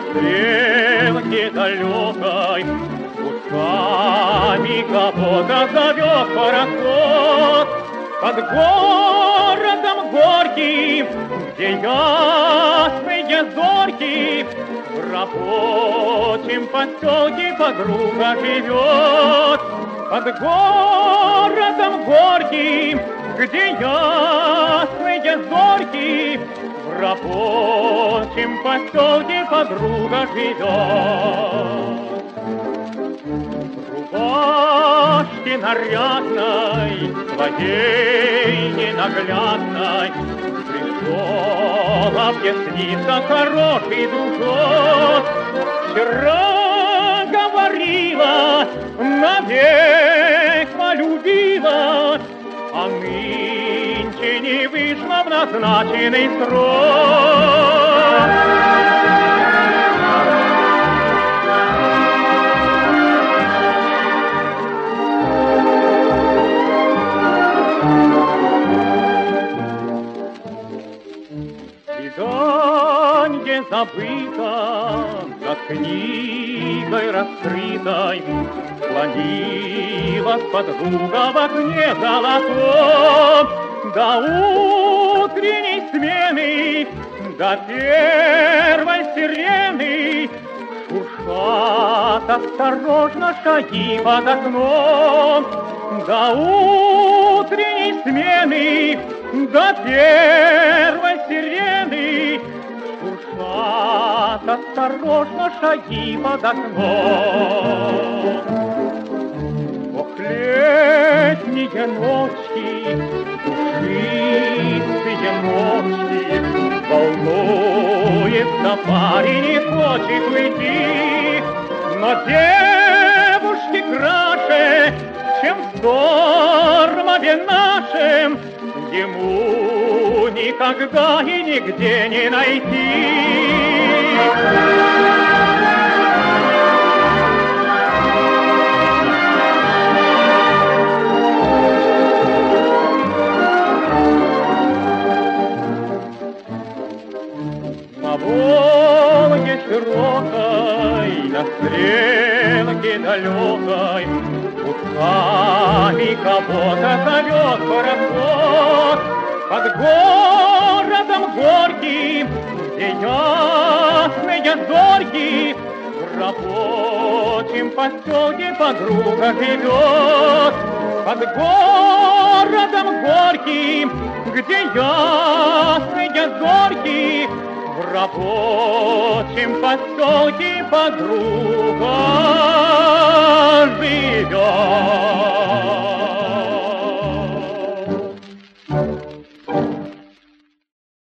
стрелке далекой пусками кого-то зовет пароход. Под городом горьким, где ясные зорьки, в рабочем поселке подруга живет. Под городом горьким, где ясные зорьки, в рабочем поселке подруга живет. В рубашке нарядной, своей ненаглядной, пришел объясниться хороший дружок. Вчера говорила, навек полюбила, а нынче не вышла в назначенный срок. Свиданье забыто, над книгой раскрытой, склонилась подруга в окне золотом. До утренней смены, до первой сирены шуршат осторожно шаги под окном. До утренней смены, до первой сирены шуршат осторожно шаги под окном. Ох, летние ночи, душистые ночи, волнуется парень и хочет уйти, но девушки краше, чем в стормове нашем, ему никогда и нигде не найти. На Волге широкой, на стрелке далекой, пусками кого-то зовет пароход. Под городом горьким, где ясные зорьки, в рабочем поселке подруга живет. Под городом горьким, где ясные зорьки, в рабочем поселке подруга